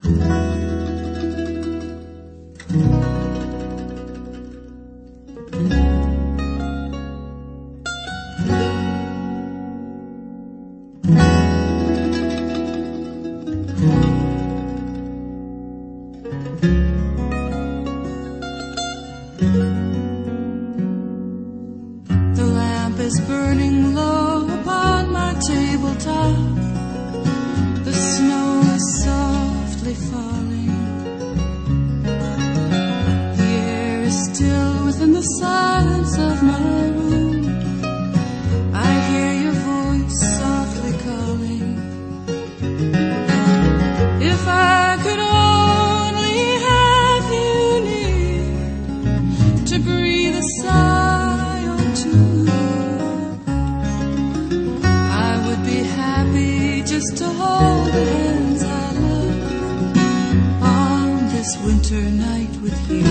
The lamp is burning low upon my tabletop. The snow is softly falling. The air is still within the silence of my room. I hear your voice softly calling. If I could only have you near to breathe a sigh or two, I would be happy just to hold the hands I love on this winter night with you.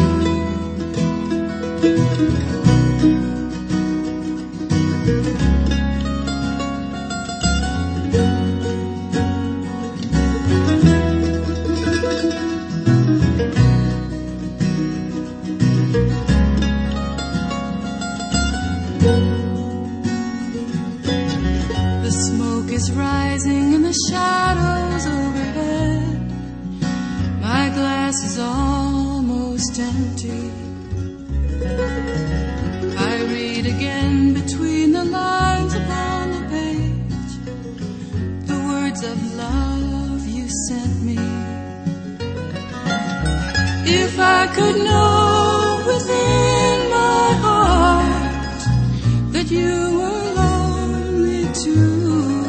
The smoke is rising in the shadows overhead. My glass is almost empty. I read again between the lines upon the page the words of love you sent me. If I could know within my heart that you were lonely too,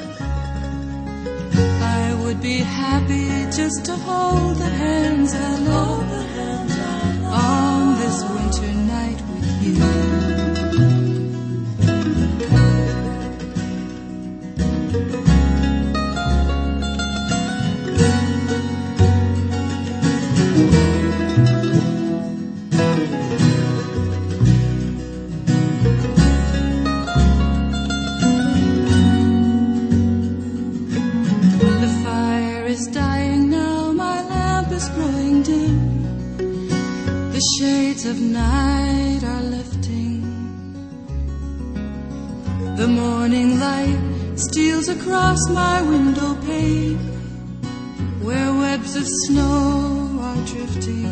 I would be happy just to hold the hands I love on this winter night with you. The fire is dying now, my lamp is growing dim. The shades of night are lifting. The morning light steals across my window pane, where webs of snow are drifting.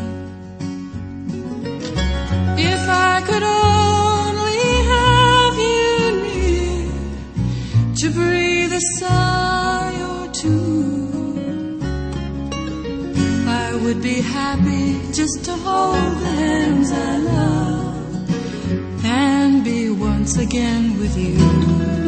If I could only have you near to breathe a sigh or two, I would be happy just to hold the hands I love and be once again with you.